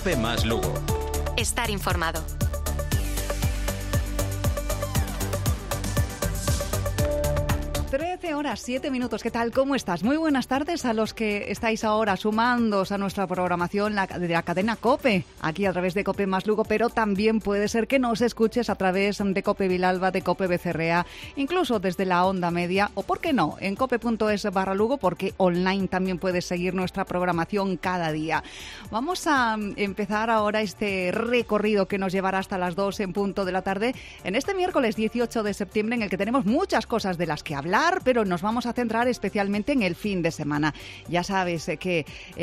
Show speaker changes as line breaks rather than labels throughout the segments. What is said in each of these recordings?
COPE más Lugo.
Estar informado.
Horas 7 minutos. ¿Qué tal? ¿Cómo estás? Muy buenas tardes a los que estáis ahora sumándoos a nuestra programación de la cadena COPE, aquí a través de COPE más Lugo, pero también puede ser que nos escuches a través de COPE Vilalba, de COPE Becerrea, incluso desde la onda media, o por qué no, en cope.es/Lugo, porque online también puedes seguir nuestra programación cada día. Vamos a empezar ahora este recorrido que nos llevará hasta las 2 en punto de la tarde, en este miércoles 18 de septiembre, en el que tenemos muchas cosas de las que hablar, pero nos vamos a centrar especialmente en el fin de semana. Ya sabes que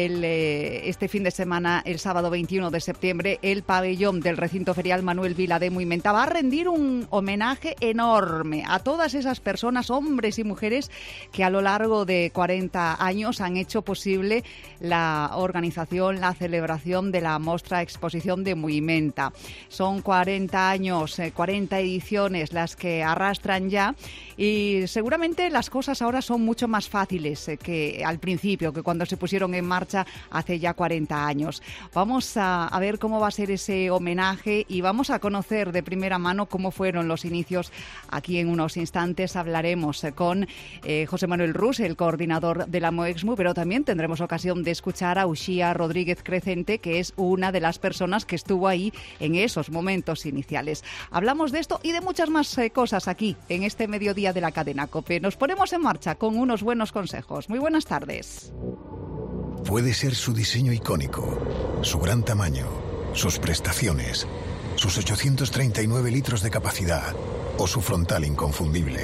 este fin de semana, el sábado 21 de septiembre, el pabellón del recinto ferial Manuel Vila de Muimenta va a rendir un homenaje enorme a todas esas personas, hombres y mujeres, que a lo largo de 40 años han hecho posible la organización, la celebración de la Mostra Exposición de Muimenta. Son 40 años, 40 ediciones las que arrastran ya, y seguramente las cosas ahora son mucho más fáciles que al principio, que cuando se pusieron en marcha hace ya 40 años. Vamos a ver cómo va a ser ese homenaje y vamos a conocer de primera mano cómo fueron los inicios. Aquí en unos instantes hablaremos con José Manuel Rus, el coordinador de la Moexmu, pero también tendremos ocasión de escuchar a Uxía Rodríguez Crecente, que es una de las personas que estuvo ahí en esos momentos iniciales. Hablamos de esto y de muchas más cosas aquí en este mediodía de la cadena COPE. Nos ponemos en marcha con unos buenos consejos. Muy buenas tardes.
Puede ser su diseño icónico, su gran tamaño, sus prestaciones, sus 839 litros de capacidad o su frontal inconfundible.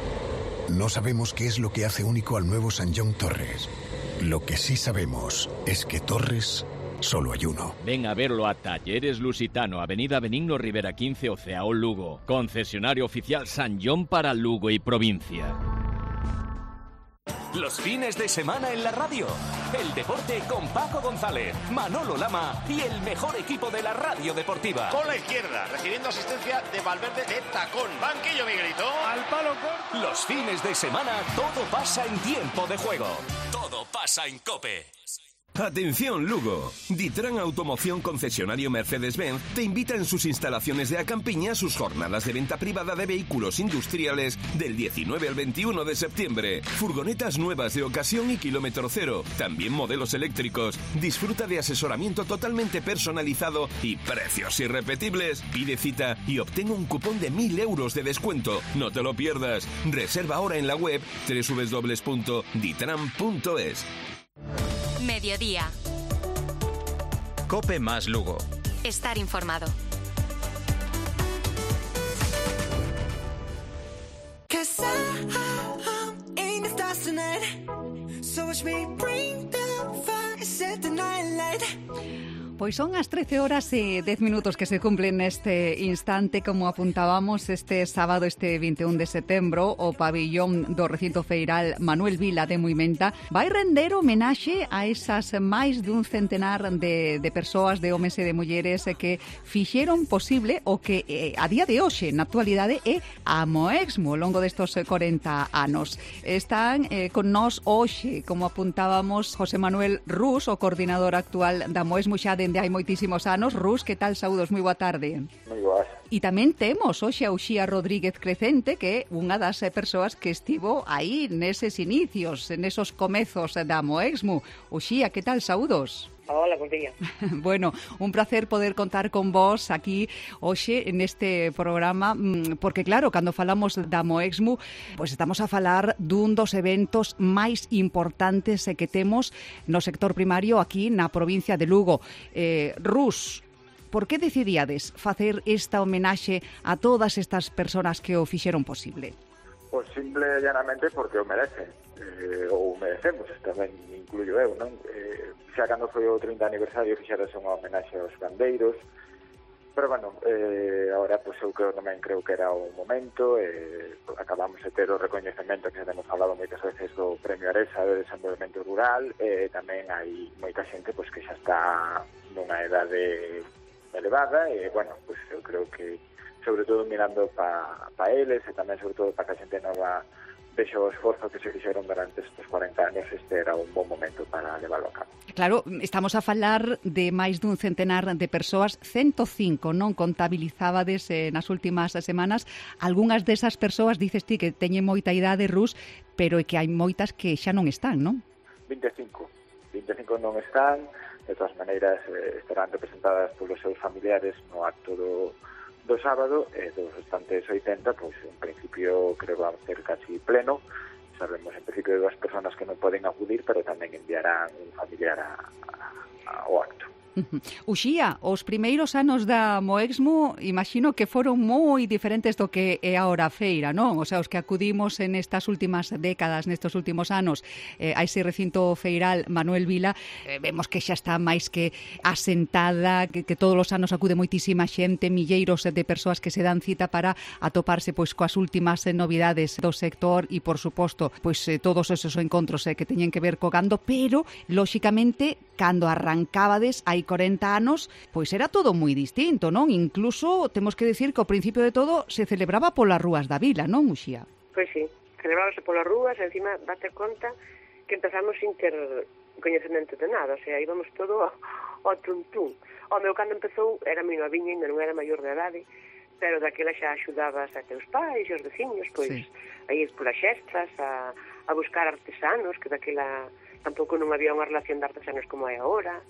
No sabemos qué es lo que hace único al nuevo Sanyong Torres. Lo que sí sabemos es que Torres solo hay uno.
Ven a verlo a Talleres Lusitano, Avenida Benigno Rivera 15, Oceao, Lugo. Concesionario oficial Sanyong para Lugo y provincia.
Los fines de semana en la radio. El deporte con Paco González, Manolo Lama y el mejor equipo de la radio deportiva.
Con la izquierda, recibiendo asistencia de Valverde de tacón. Banquillo, Miguelito.
Al palo corto. Los fines de semana todo pasa en tiempo de juego. Todo pasa en COPE.
Atención Lugo, Ditran Automoción concesionario Mercedes-Benz te invita en sus instalaciones de Acampiña a sus jornadas de venta privada de vehículos industriales del 19 al 21 de septiembre. Furgonetas nuevas de ocasión y kilómetro cero, también modelos eléctricos. Disfruta de asesoramiento totalmente personalizado y precios irrepetibles. Pide cita y obtén un cupón de 1.000 euros de descuento. No te lo pierdas. Reserva ahora en la web www.ditran.es.
Mediodía.
COPE más Lugo.
Estar informado.
Pois son as 13 horas e 10 minutos que se cumplen neste instante, como apuntábamos este sábado, este 21 de setembro, o pabillón do recinto feiral Manuel Vila de Muimenta vai render homenaxe a esas máis dun centenar de persoas, de homes e de mulleres que fixeron posible o que a día de hoxe, na actualidade, é a Moexmu ao longo destos 40 anos. Están con nós hoxe, como apuntábamos, José Manuel Rus, o coordinador actual da Moexmu xa dende hai moitísimos anos. Rus, que tal? Saúdos, moi boa tarde.
Moi boas.
E tamén temos hoxe a Uxía Rodríguez Crecente, que é unha das persoas que estivo aí neses inicios, nesos comezos da Moexmu. Uxía, que tal? Saúdos.
Hola, buen día.
Bueno, un placer poder contar con vos aquí hoxe neste programa, porque claro, cando falamos da Moexmu, pois estamos a falar dun dos eventos máis importantes que temos no sector primario aquí na provincia de Lugo. Rus, por que decidíades facer esta homenaxe a todas estas persoas que o fixeron posible?
Pois simple e llanamente porque o merecen, ou merecemos, tamén incluyo eu, non? Xa cando foi o 30 aniversario fixeras unha homenaxe aos bandeiros, pero bueno, agora pois eu tamén creo que era o momento, acabamos de ter o recoñecemento que xa temos falado moitas veces do Premio Aresa de Desenvolvemento Rural, tamén hai moita xente pois que xa está nunha edade elevada, e bueno, pois eu creo que sobre todo mirando pa eles e tamén sobre todo para que a xente nova vexo o esforzo que se fixeron durante estes 40 anos, este era un bon momento para levarlo a cabo.
Claro, estamos a falar de máis dun centenar de persoas, 105, non contabilizábades nas últimas semanas. Algúnas desas persoas, dices ti, que teñen moita idade, Rus, pero é que hai moitas que xa non están, non?
25 non están, de todas maneiras estarán representadas polos seus familiares no acto do sábado, e dos restantes 80, pois en principio creo que va a ser casi pleno. Sabemos en principio de 2 personas que non poden acudir, pero tamén enviarán un familiar ao acto.
Uxía, os primeiros anos da Moexmo imagino que foron moi diferentes do que é agora a feira, non? O sea, os que acudimos en estas últimas décadas, nestes últimos anos a ese recinto feiral Manuel Vila, vemos que xa está máis que asentada, que todos os anos acude moitísima xente, milleiros de persoas que se dan cita para atoparse pois coas últimas novidades do sector e, por suposto, pois todos esos encontros que teñen que ver co gando, pero, lóxicamente, cando arrancábades hai 40 anos, pois era todo moi distinto, non? Incluso, temos que decir que ao principio de todo se celebraba polas rúas da vila, non, Uxía?
Pois sí, celebrábase polas rúas, encima date conta que empezamos sin ter coñecemento de nada, o sea, íbamos todo ao tuntún. O meu, cando empezou, era moi noviña, ainda non era maior de idade, pero daquela xa axudabas a teus pais e os veciños, pois, sí, a ir polas xestras, a buscar artesanos, que daquela tampouco non había unha relación de artesanos como hai agora.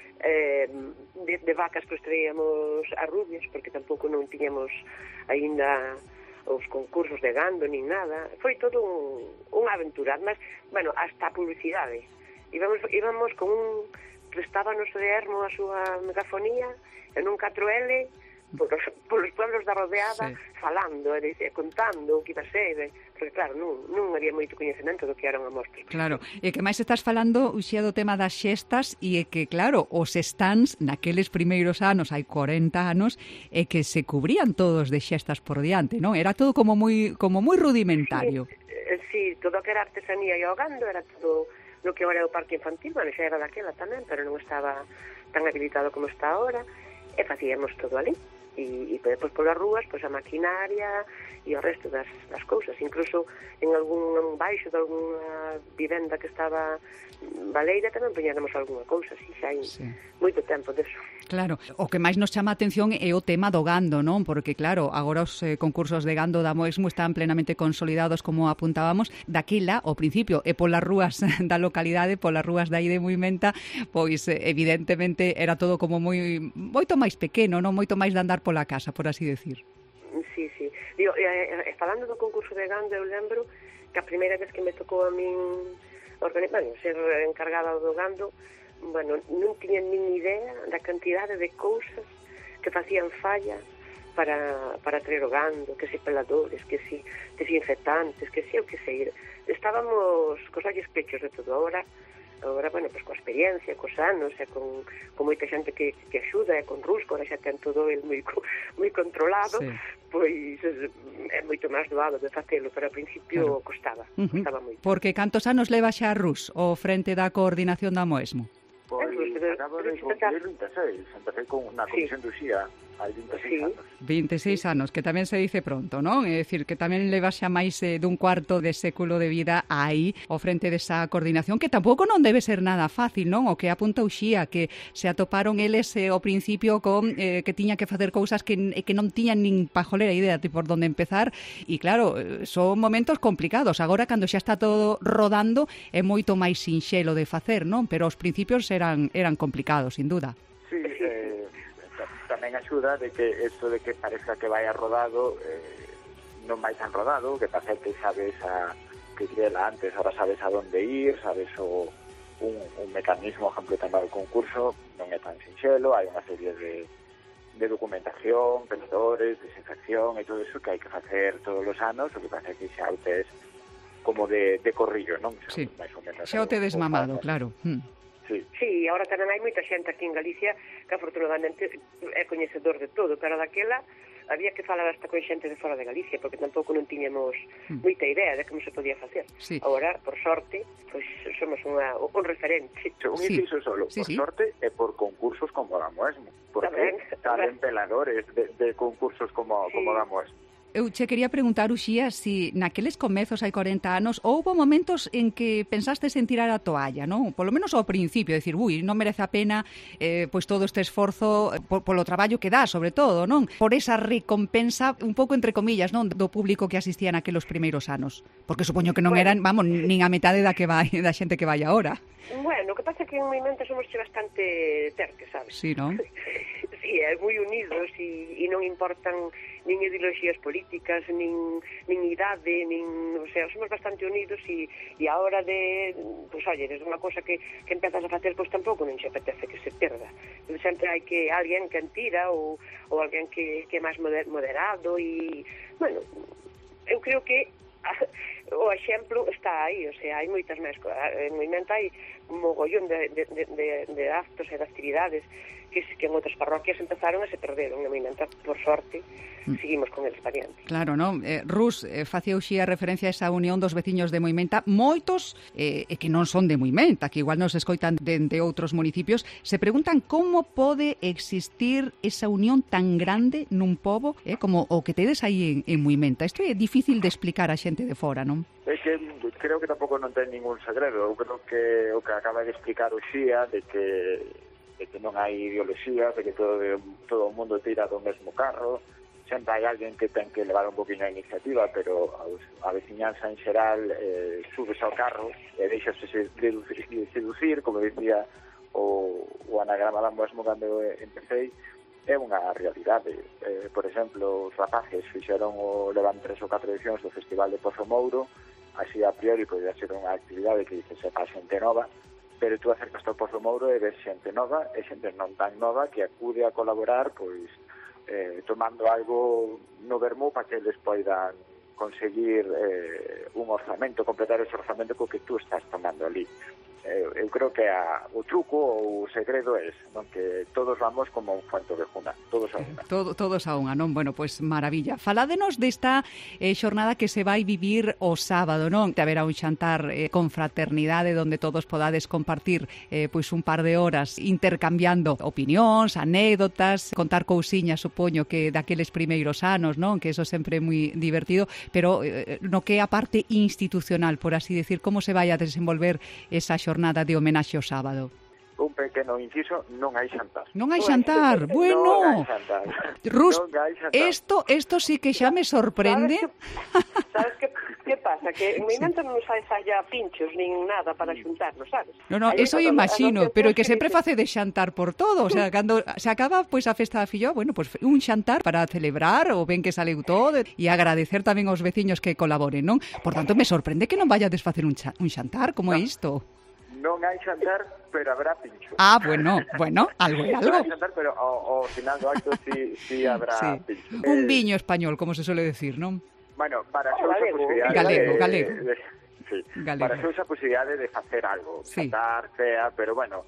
De vacas pois traíamos a rubias, porque tampouco non tiñamos aínda os concursos de gando nin nada. Foi todo unha aventura, mas, bueno, hasta a publicidade. Íbamos con un prestábanos de Ermo a súa megafonía en un 4L polos pueblos da rodeada, sí, falando e contando o que iba a ser, porque claro, non había moito coñecemento do que era unha mostra.
Claro, e que máis estás falando, Uxía, do tema das xestas, e é que claro, os stands naqueles primeiros anos, hai 40 anos, é que se cubrían todos de xestas por diante, non? Era todo como moi rudimentario.
Sí, todo o que era artesanía e ahogando era todo no que agora é o parque infantil, bueno, xa era daquela tamén, pero non estaba tan habilitado como está agora, e facíamos todo ali. E depois polas rúas, pois a maquinaria e o resto das cousas, incluso en algún baixo de alguna vivenda que estaba baleira tamén poñéramos algunha cousa, así xa hai, sí, moito tempo deso.
Claro, o que máis nos chama a atención é o tema do gando, non? Porque claro, agora os concursos de gando da Moexmo están plenamente consolidados, como apuntábamos. Daquela, ao principio, e polas rúas da localidade, polas rúas da de Muimenta, pois evidentemente era todo como moito máis pequeno, non? Moito máis de andar pola casa, por así decir.
Sí, sí. Digo, falando do concurso de gando, eu lembro que a primeira vez que me tocou a min ser encargada do gando, bueno, non tiña nin idea da cantidade de cousas que facían falla para traer o gando, que si peladores, que si desinfectantes, que si o que sei. Estábamos cos ollos pechos de todo. Agora, bueno, pues coa experiencia, cos anos, e con moita xente que axuda, e con Rusco, ahora xa ten todo el moi controlado, sí, pois é moito máis doado de facelo, pero ao principio, claro, costaba moito.
Porque cantos anos leva xa Rus ao frente da coordinación da Moexmo?
Pois acabo de cumplir 26, empecé con unha comisión de Uxía hai 26 anos.
26 anos, que tamén se dice pronto, non? É dicir, que tamén leva xa máis dun cuarto de século de vida aí ao frente desa coordinación, que tampouco non debe ser nada fácil, non? O que apunta Uxía, que se atoparon eles ao principio con que tiña que facer cousas que non tiñan nin pajolera idea de por onde empezar, e claro, son momentos complicados. Agora, cando xa está todo rodando, é moito máis sinxelo de facer, non? Pero os principios eran complicados, sin duda.
Sí, tamén axuda de que esto de que parezca que vai rodado non vai tan rodado, que pasa que sabes que era antes, ahora sabes a donde ir, sabes un mecanismo, ejemplo, tamén do concurso non é tan sinxelo, hai unha serie de documentación, pensadores, desinfección e todo eso que hai que facer todos os anos, o que pasa que xa o tes como de corrillo, non?
Sí, xa o tedes mamado, claro.
Sí, agora tamén hai moita xente aquí en Galicia que afortunadamente é coñecedor de todo, pero daquela había que falar hasta con xente de fora de Galicia, porque tampouco non tiñamos moita idea de como se podía facer. Sí. Agora, por sorte, pois somos un referente.
Un inciso solo, por sorte e por concursos como da Moexmo, porque salen peladores de concursos como da Moexmo.
Eu che quería preguntar, Uxía, si naqueles comezos hai 40 anos houbo momentos en que pensastes en tirar a toalla, non? Polo menos ao principio, decir, non merece a pena pois todo este esforzo polo traballo que dá, sobre todo, non? Por esa recompensa, un pouco entre comillas, non? Do público que asistía naquelos primeiros anos. Porque supoño que non eran, vamos, nin a metade da xente que vai agora.
Bueno, o que pasa é que en Movimento somos bastante terques, sabes?
Sí, non?
Sí, moi unidos e non importan nin ideoloxías políticas, nin idade, o sea, somos bastante unidos e a hora de, pois, oye, é unha cosa que empezas a facer, pois tampouco non se apetece que se perda. Sempre hai que alguén que tira ou alguén que é máis moderado e, bueno, eu creo que o exemplo está aí, o sea, hai moitas máis cousas. En Movimento hai un mogollón de actos e de actividades que en outras parroquias empezaron e se perderon. En Movimento, por sorte, seguimos con eles variante.
Claro, non? Rus, facía Uxía referencia a esa unión dos veciños de Moimenta, moitos que non son de Moimenta, que igual nos escoitan de outros municipios, se preguntan como pode existir esa unión tan grande nun pobo como o que tedes aí en Moimenta. Isto é difícil de explicar a xente de fora, non?
É que creo que tampouco non ten ningún segredo. Eu creo que o que acaba de explicar Uxía de que non hai ideoloxías, de que todo o mundo tira do mesmo carro. Sempre hai alguén que ten que levar un poquinho a iniciativa, pero a veciñanza en xeral subes ao carro e deixase seducir, como dicía o anagrama da mesmo cando empecé. É unha realidade. Por exemplo, os rapaces fixeron levan 3 ou 4 edicións do Festival de Pozo Mouro, así a priori podría ser unha actividade que dice sepa xente nova, pero tú acercas ao Pozo Mouro e ves xente nova e xente non tan nova que acude a colaborar, pois tomando algo no vermú para que eles poidan conseguir un orzamento, completar ese orzamento co que tú estás tomando ali. Eu creo que o truco ou o segredo é non que todos vamos como un fuento de juna, todos a unha.
Todos a unha, non? Bueno, pois maravilla. Faládenos desta xornada que se vai vivir o sábado, non? Te haberá un xantar con fraternidade onde todos podades compartir pois un par de horas intercambiando opinións, anécdotas, contar cousiñas, supoño que daqueles primeiros anos, non? Que eso sempre é moi divertido, pero no que é a parte institucional, por así decir, como se vai a desenvolver esa xornada de homenaxe ao sábado?
Un pequeno inciso, non hai xantar.
Non hai xantar, bueno.
Non hai xantar.
Rus, esto sí que xa me sorprende.
Sabes que pasa? Que en Movimento non nos falla pinchos nin nada para xuntarnos, sabes?
No, eso eu imagino, pero que sempre face de xantar por todo, o sea, cando se acaba pois a festa da filloa, bueno, pois un xantar para celebrar o ben que saleu todo e agradecer tamén aos veciños que colaboren, non? Por tanto, me sorprende que non vayades facer un xantar, como é isto?
Non hai xantar, pero habrá pincho.
Ah, bueno, algo é algo.
Non hai xantar, pero ao final do acto sí habrá pincho.
Un viño español, como se suele decir, non?
Bueno, para xo esa posibilidade...
Galego.
Sí, para xo esa posibilidade de facer algo. Xantar, cea, pero bueno,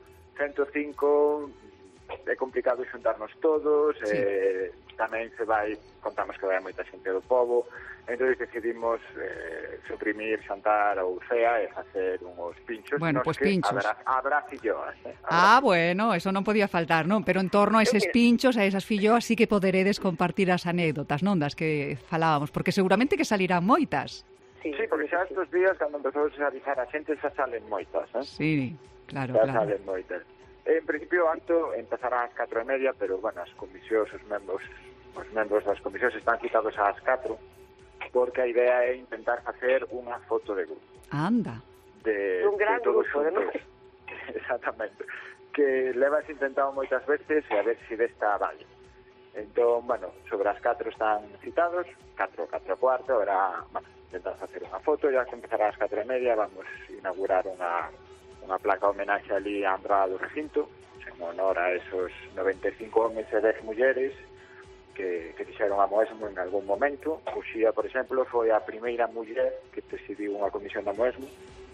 105 é complicado xuntarnos todos, tamén contamos que vai moita xente do pobo, entón decidimos suprimir xantar ou cea e facer uns pinchos.
Bueno, pois pinchos.
Habrá filloas.
Bueno, eso non podía faltar, non? Pero en torno a eses pinchos, a esas filloas, sí que poderedes compartir as anécdotas, non? Das que falábamos, porque seguramente que salirán moitas.
Sí, porque xa estes días, cando empezou a avisar a xente, xa salen moitas,
Sí, claro.
Salen moitas. En principio o acto empezará ás 4:30, pero, bueno, as comisións, os membros das comisións están citados ás 4, porque a idea é intentar facer unha foto de grupo.
Anda.
Un gran
todos
grupo,
juntos. Exactamente. Que levas intentado moitas veces e a ver se desta vale. Entón, bueno, sobre as 4 están citados, 4 e cuarto, ahora, bueno, intentar facer unha foto, ya que empezará ás 4:30, vamos a inaugurar unha placa homenaxe ali á entrada do recinto, en honor a esos 95 homes e 10 mulleres que fixeron a Moesmo en algún momento. Uxía, por exemplo, foi a primeira muller que presidiu unha comisión da Moesmo.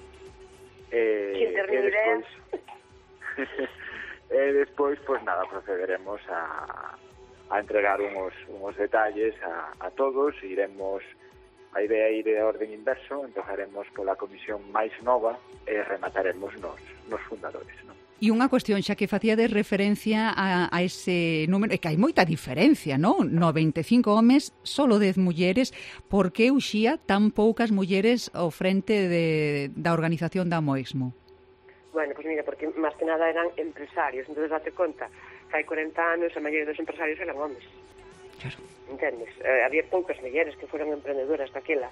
E
despois, pois nada, procederemos a entregar uns detalles a todos. A idea é ir de orden inverso, empezaremos pola comisión máis nova e remataremos nos fundadores, non?
E unha cuestión, xa que facía de referencia a ese número, é que hai moita diferencia, non? 95 homes, solo 10 mulleres. Por que, Uxía, tan poucas mulleres ao frente da organización da Amoexmo?
Bueno, pues mira, porque máis que nada eran empresarios, entonces date conta que hai 40 anos a maioría dos empresarios eran homes.
Claro.
Entendes? Había poucas mulleres que foron emprendedoras daquela.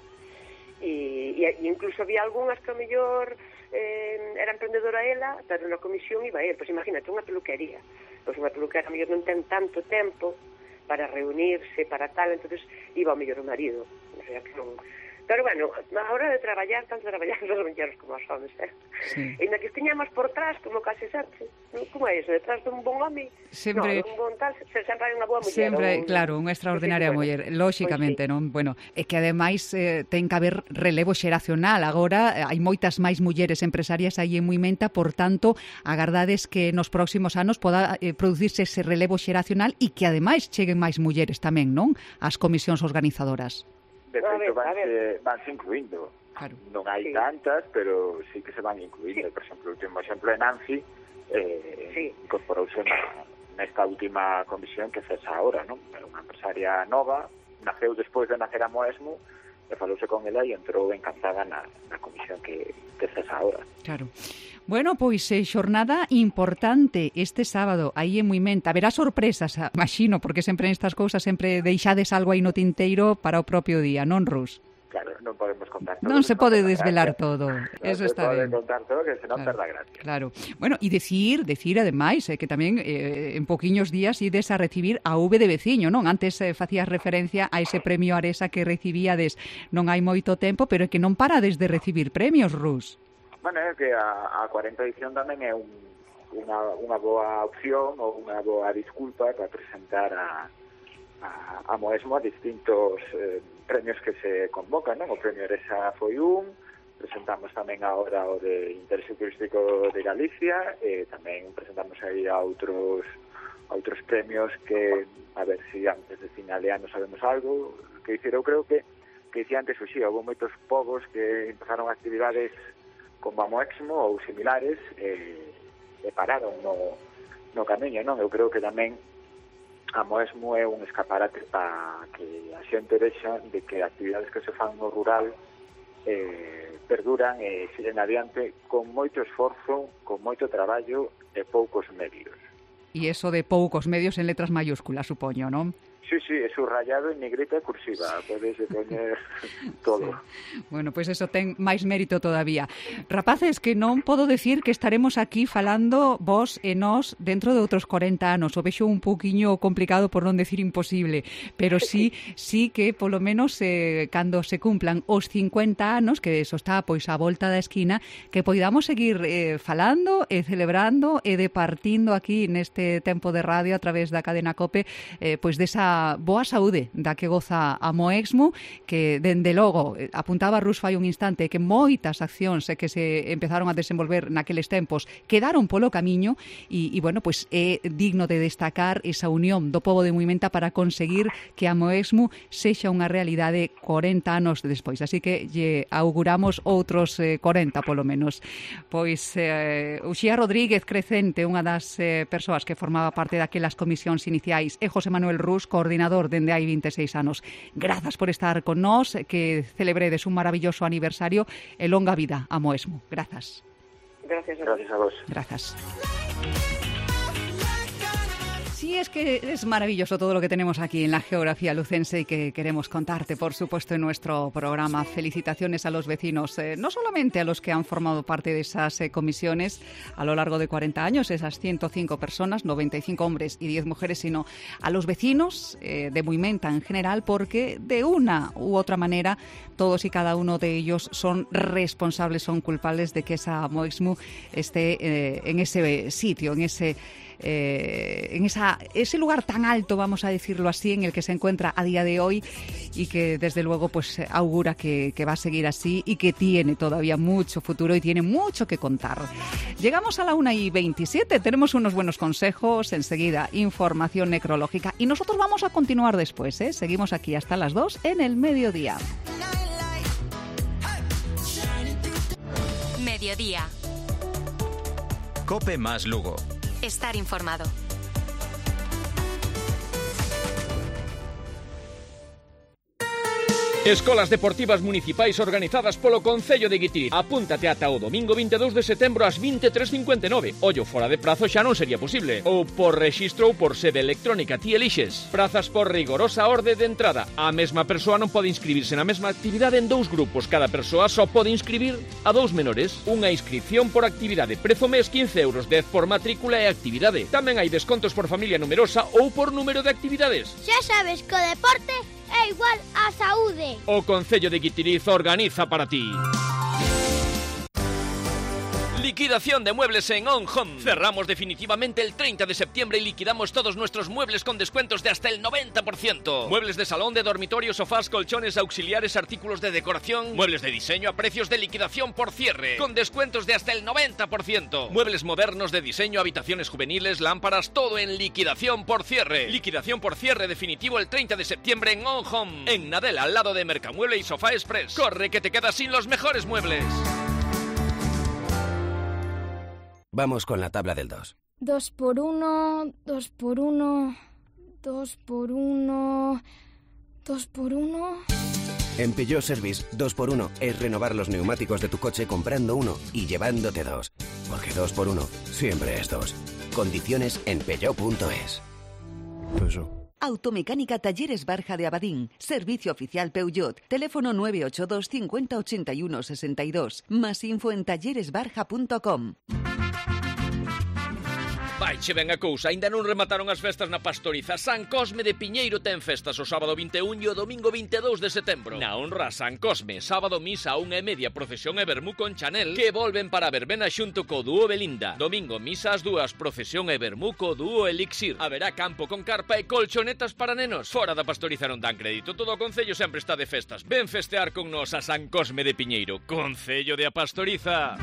E incluso había algunhas que a mellor era emprendedora ela, pero na comisión iba ele. Pois imagínate, unha peluquería. Pois unha peluquera a mellor non ten tanto tempo para reunirse, para tal, entonces iba ao mellor o marido. O sea, que non... Pero bueno, a hora de traballar, tanto traballamos os mulleres como os homes,
Sí.
E na que estiñamos por trás, como case sempre, como é iso, detrás dun bon home,
sempre,
un bon tal, sempre hai unha boa muller.
Sempre, claro, unha extraordinaria muller, lóxicamente, non? Bueno, é que ademais ten que haber relevo xeracional, agora hai moitas máis mulleres empresarias aí en Muimenta, por tanto, agardades que nos próximos anos poda producirse ese relevo xeracional e que ademais cheguen máis mulleres tamén, non? As comisións organizadoras.
De feito, vanse incluindo.
Claro.
Non hai tantas, pero sí que se van incluindo. Por exemplo, o último exemplo de Nancy incorporouse nesta última comisión que cesa ahora, non? Era unha empresaria nova, naceu despois de nacer a Amoexmo, e falouse con ela e entrou encantada na comisión que cesa ahora.
Claro. Bueno, pois xornada importante este sábado aí en Muimenta. Haberá sorpresas, imagino, porque sempre nestas cousas sempre deixades algo aí no tinteiro para o propio día, non, Rus?
Claro, non podemos contar todo.
Non se pode desvelar todo. Eso está ben.
Non se pode contar todo, que senón perda gracia.
Claro. Bueno, e decir ademais que tamén en poquiños días ides a recibir a V de Veciño, non? Antes facías referencia a ese premio Aresa que recibíades non hai moito tempo, pero é que non parades de recibir premios, Rus.
Bueno, é que a 40 edición tamén é unha boa opción ou unha boa disculpa para presentar a Amoexmo a distintos premios que se convocan, non? O premio Aresa foi presentamos tamén agora o de Interese Turístico de Galicia, e tamén presentamos aí a outros premios que, a ver se antes de final de ano sabemos algo, que dicir, eu creo que dicía antes, houve moitos povos que empezaron actividades como Amoexmo ou similares e pararon no camiño, non? Eu creo que tamén Amoexmo é un escaparate para que a xente vexa de que actividades que se fan no rural perduran e siguen adiante con moito esforzo, con moito traballo e poucos medios.
E eso de poucos medios en letras mayúsculas, supoño, non?
Sí, é subrayado en negrita e cursiva, podes poñer todo.
Sí. Bueno, pois eso ten máis mérito todavía. Rapaces, que non podo decir que estaremos aquí falando vos e nós dentro de outros 40 anos. O vexo un pouquiño complicado, por non decir imposible, pero sí que polo menos cando se cumplan os 50 anos, que eso está pois á volta da esquina, que poidamos seguir falando e celebrando e departindo aquí neste tempo de radio a través da cadena COPE pois desa boa saúde da que goza a Amoexmo, que dende logo apuntaba Rus fai un instante que moitas accións que se empezaron a desenvolver naqueles tempos quedaron polo camiño e bueno, pois é digno de destacar esa unión do pobo de Muimenta para conseguir que a Amoexmo sexa unha realidade 40 anos despois, así que lle auguramos outros 40 polo menos. Pois Uxía Rodríguez Crecente, unha das persoas que formaba parte daquelas comisións iniciais, e José Manuel Rus, coordinador dende hai 26 anos. Grazas por estar con nós, que celebredes un maravilloso aniversario e longa vida a Amoexmo. Grazas.
Gracias
a vos.
Grazas. Sí, es que es maravilloso todo lo que tenemos aquí en la geografía lucense y que queremos contarte, por supuesto, en nuestro programa. Felicitaciones a los vecinos, no solamente a los que han formado parte de esas comisiones a lo largo de 40 años, esas 105 personas, 95 hombres y 10 mujeres, sino a los vecinos de Muimenta en general, porque de una u otra manera todos y cada uno de ellos son responsables, son culpables de que esa Amoexmo esté en ese sitio, en ese lugar tan alto, vamos a decirlo así, en el que se encuentra a día de hoy, y que desde luego pues augura que va a seguir así y que tiene todavía mucho futuro y tiene mucho que contar. Llegamos a la 1:27, tenemos unos buenos consejos, enseguida información necrológica y nosotros vamos a continuar después, ¿eh? Seguimos aquí hasta las 2 en el mediodía.
Mediodía.
Cope más Lugo.
Estar informado.
Escolas deportivas municipais organizadas polo Concello de Guitiriz. Apúntate ata o domingo 22 de setembro ás 23:59. Ollo, fora de prazo xa non sería posible. Ou por rexistro ou por sede electrónica, ti elixes. Prazas por rigorosa orde de entrada. A mesma persoa non pode inscribirse na mesma actividade en 2 grupos. Cada persoa só pode inscribir a 2 menores. Unha inscripción por actividade. Prezo mes 15 euros, 10 por matrícula e actividade. Tamén hai descontos por familia numerosa ou por número de actividades.
Xa sabes que o deporte é igual á saúde.
O Concello de Guitiriz organiza para ti. Liquidación de muebles en On Home. Cerramos definitivamente el 30 de septiembre y liquidamos todos nuestros muebles con descuentos de hasta el 90%. Muebles de salón, de dormitorio, sofás, colchones, auxiliares, artículos de decoración, muebles de diseño a precios de liquidación por cierre, con descuentos de hasta el 90%. Muebles modernos de diseño, habitaciones juveniles, lámparas, todo en liquidación por cierre. Liquidación por cierre definitivo el 30 de septiembre en On Home. En Nadella, al lado de Mercamueble y Sofá Express. Corre que te quedas sin los mejores muebles.
Vamos con la tabla del 2.
2 por 1, 2 por 1, 2 por 1, 2 por 1...
En Peugeot Service, 2x1 es renovar los neumáticos de tu coche comprando uno y llevándote 2. Porque 2x1 siempre es 2. Condiciones en peugeot.es.
Automecánica Talleres Barja de Abadín. Servicio oficial Peugeot. Teléfono 982 50 81 62. Más info en talleresbarja.com.
Vaiche ben a cousa, aínda non remataron as festas na Pastoriza. San Cosme de Piñeiro ten festas o sábado 21 e o domingo 22 de setembro. Na honra a San Cosme, sábado misa a 1:30, procesión e vermú con Chanel, que volven para verbena xunto co dúo Belinda. Domingo misa ás 2, procesión e vermú co dúo Elixir. Haberá campo con carpa e colchonetas para nenos. Fora da Pastoriza non dan crédito, todo o Concello sempre está de festas. Ven festear con nos a San Cosme de Piñeiro, Concello de a Pastoriza.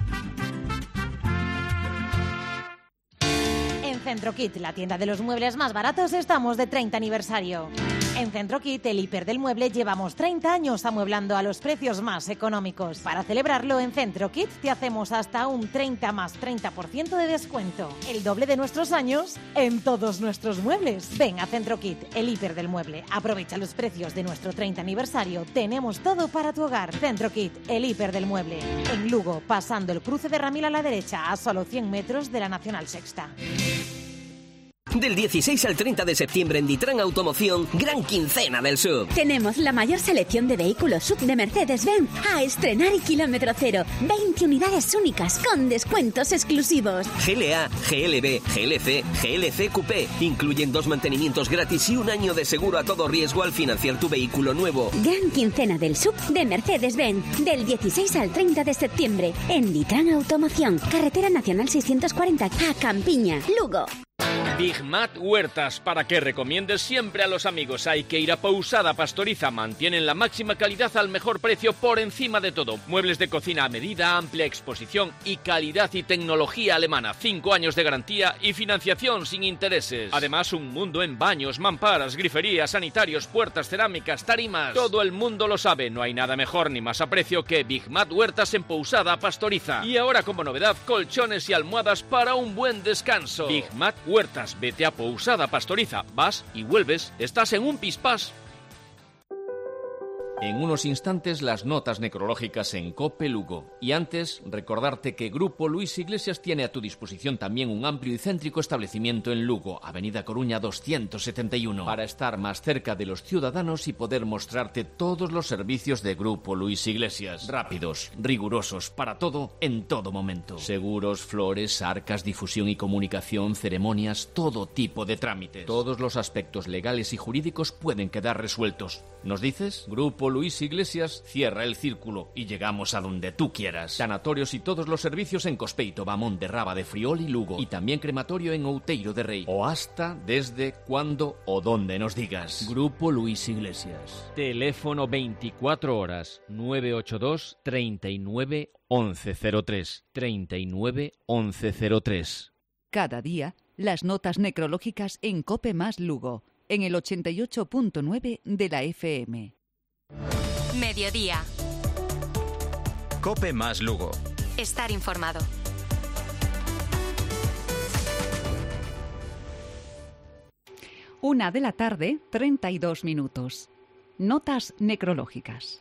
En Centrokit, la tienda de los muebles más baratos, estamos de 30 aniversario. En Centrokit, el hiper del mueble, llevamos 30 años amueblando a los precios más económicos. Para celebrarlo, en Centrokit te hacemos hasta un 30 más 30% de descuento. El doble de nuestros años en todos nuestros muebles. Ven a Centrokit, el hiper del mueble. Aprovecha los precios de nuestro 30 aniversario. Tenemos todo para tu hogar. Centrokit, el hiper del mueble. En Lugo, pasando el cruce de Ramil a la derecha, a solo 100 metros de la Nacional Sexta.
Del 16 al 30 de septiembre en Ditrán Automoción, gran quincena del SUV.
Tenemos la mayor selección de vehículos SUV de Mercedes-Benz a estrenar y kilómetro cero. 20 unidades únicas con descuentos exclusivos.
GLA, GLB, GLC, GLC Coupé. Incluyen 2 mantenimientos gratis y un año de seguro a todo riesgo al financiar tu vehículo nuevo.
Gran quincena del SUV de Mercedes-Benz. Del 16 al 30 de septiembre en Ditrán Automoción. Carretera Nacional 640 a Campiña, Lugo.
Big Mat Huertas, para que recomiendes siempre a los amigos. Hay que ir a Pousada Pastoriza. Mantienen la máxima calidad al mejor precio por encima de todo. Muebles de cocina a medida, amplia exposición y calidad y tecnología alemana. 5 años de garantía y financiación sin intereses. Además, un mundo en baños, mamparas, griferías, sanitarios, puertas, cerámicas, tarimas. Todo el mundo lo sabe. No hay nada mejor ni más a precio que Big Mat Huertas en Pousada Pastoriza. Y ahora, como novedad, colchones y almohadas para un buen descanso. Big Mat Huertas. Vete a Pousada Pastoriza, vas y vuelves, estás en un pispás. En unos instantes las notas necrológicas en COPE Lugo. Y antes, recordarte que Grupo Luis Iglesias tiene a tu disposición también un amplio y céntrico establecimiento en Lugo, Avenida Coruña 271, para estar más cerca de los ciudadanos y poder mostrarte todos los servicios de Grupo Luis Iglesias. Rápidos, rigurosos, para todo, en todo momento. Seguros, flores, arcas, difusión y comunicación, ceremonias, todo tipo de trámites. Todos los aspectos legales y jurídicos pueden quedar resueltos. ¿Nos dices? Grupo Luis Iglesias cierra el círculo y llegamos a donde tú quieras. Sanatorios y todos los servicios en Cospeito, Bamón de Raba de Friol y Lugo. Y también crematorio en Outeiro de Rei. O hasta, desde, cuando o donde nos digas. Grupo Luis Iglesias. Teléfono 24 horas 982 39 1103. 39 1103.
Cada día, las notas necrológicas en COPE más Lugo, en el 88.9 de la FM.
Mediodía.
COPE más Lugo.
Estar informado.
1:32 p.m. Notas necrológicas.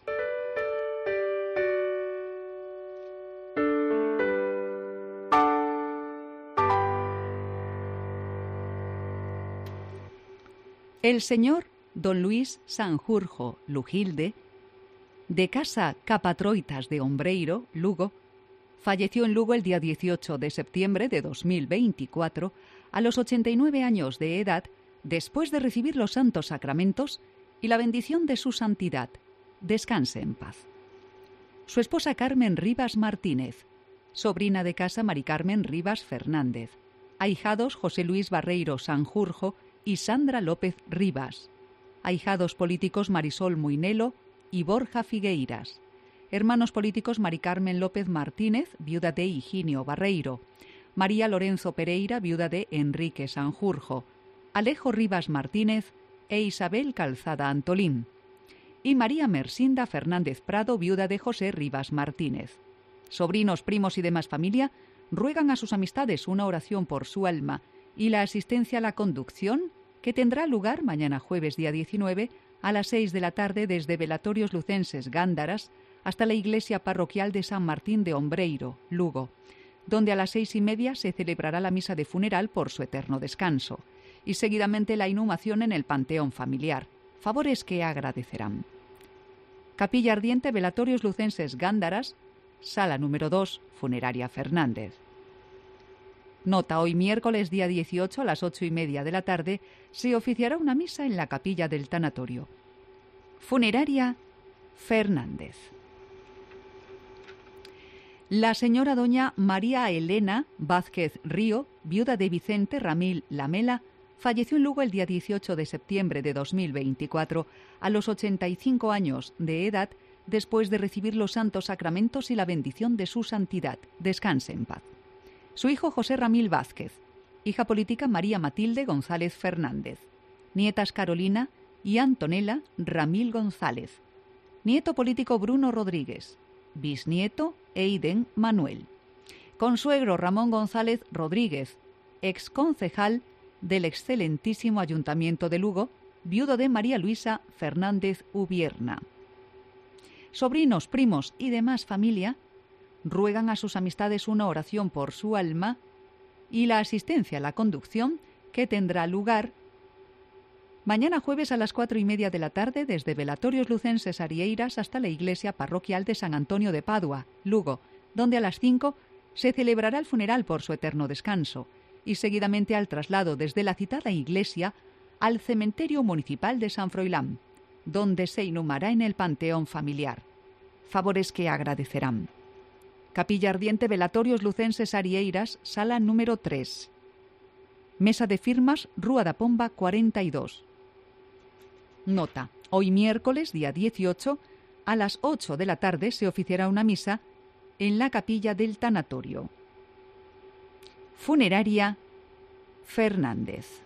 El señor don Luis Sanjurjo Lujilde, de casa Capatroitas de Ombreiro, Lugo, falleció en Lugo el día 18 de septiembre de 2024 a los 89 años de edad, después de recibir los santos sacramentos y la bendición de su santidad. Descanse en paz. Su esposa Carmen Rivas Martínez, sobrina de casa Mari Carmen Rivas Fernández, ahijados José Luis Barreiro Sanjurjo y Sandra López Rivas, ahijados políticos Marisol Muinelo y Borja Figueiras, hermanos políticos Mari Carmen López Martínez, viuda de Higinio Barreiro, María Lorenzo Pereira, viuda de Enrique Sanjurjo, Alejo Rivas Martínez e Isabel Calzada Antolín, y María Mersinda Fernández Prado, viuda de José Rivas Martínez. Sobrinos, primos y demás familia ruegan a sus amistades una oración por su alma y la asistencia a la conducción, que tendrá lugar mañana jueves día 19 a las 6 de la tarde desde Velatorios Lucenses Gándaras hasta la iglesia parroquial de San Martín de Ombreiro, Lugo, donde a las 6:30 se celebrará la misa de funeral por su eterno descanso y seguidamente la inhumación en el panteón familiar, favores que agradecerán. Capilla Ardiente, Velatorios Lucenses Gándaras, sala número 2, Funeraria Fernández. Nota: hoy miércoles día 18 a las 8:30 de la tarde se oficiará una misa en la capilla del tanatorio. Funeraria Fernández. La señora doña María Elena Vázquez Río, viuda de Vicente Ramil Lamela, falleció en Lugo el día 18 de septiembre de 2024 a los 85 años de edad, después de recibir los santos sacramentos y la bendición de su santidad. Descanse en paz. Su hijo José Ramil Vázquez, hija política María Matilde González Fernández, nietas Carolina y Antonella Ramil González, nieto político Bruno Rodríguez, bisnieto Eiden Manuel, consuegro Ramón González Rodríguez, exconcejal del excelentísimo Ayuntamiento de Lugo, viudo de María Luisa Fernández Ubierna. Sobrinos, primos y demás familia ruegan a sus amistades una oración por su alma y la asistencia a la conducción, que tendrá lugar mañana jueves a las 4:30 de la tarde desde Velatorios Lucenses Arieiras hasta la iglesia parroquial de San Antonio de Padua, Lugo, donde a las 5 se celebrará el funeral por su eterno descanso y seguidamente al traslado desde la citada iglesia al cementerio municipal de San Froilán, donde se inhumará en el panteón familiar. Favores que agradecerán. Capilla Ardiente, Velatorios Lucenses Arieiras, sala número 3. Mesa de firmas, Rúa da Pomba 42. Nota: hoy miércoles, día 18, a las 8 de la tarde se oficiará una misa en la capilla del tanatorio. Funeraria Fernández.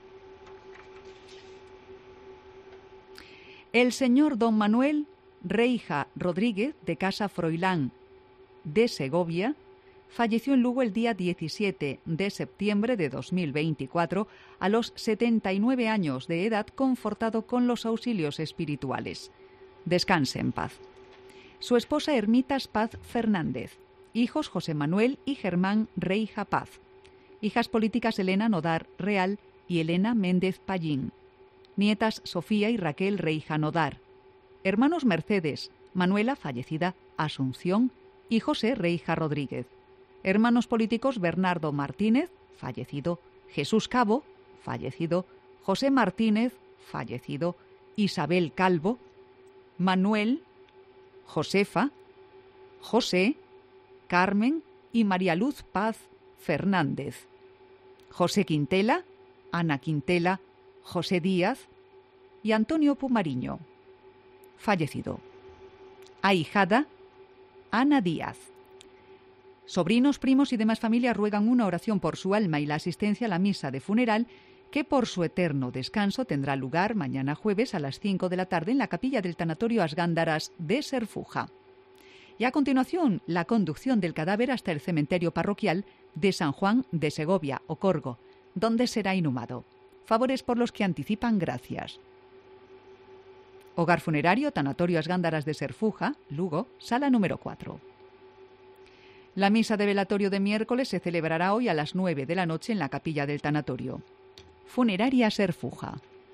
El señor don Manuel Reija Rodríguez, de casa Froilán de Segovia, falleció en Lugo el día 17 de septiembre de 2024 a los 79 años de edad, confortado con los auxilios espirituales. Descanse en paz. Su esposa Ermitas Paz Fernández, hijos José Manuel y Germán Reija Paz, hijas políticas Elena Nodar Real y Elena Méndez Pallín, nietas Sofía y Raquel Reija Nodar, hermanos Mercedes, Manuela, fallecida, Asunción y José Reija Rodríguez, hermanos políticos Bernardo Martínez, fallecido, Jesús Cabo, fallecido, José Martínez, fallecido, Isabel Calvo, Manuel, Josefa, José, Carmen y María Luz Paz Fernández, José Quintela, Ana Quintela, José Díaz y Antonio Pumariño, fallecido. Ahijada, Ana Díaz. Sobrinos, primos y demás familia ruegan una oración por su alma y la asistencia a la misa de funeral, que por su eterno descanso tendrá lugar mañana jueves a las 5 de la tarde en la capilla del tanatorio As Gándaras de Serfuja. Y a continuación, la conducción del cadáver hasta el cementerio parroquial de San Juan de Segovia, Ocorgo, donde será inhumado. favores por los que anticipan gracias. Hogar funerario, Tanatorio As Gándaras de Serfuja, Lugo, sala número 4. La misa de velatorio de miércoles se celebrará hoy a las 9 de la noche en la capilla del tanatorio. Funeraria Serfuja.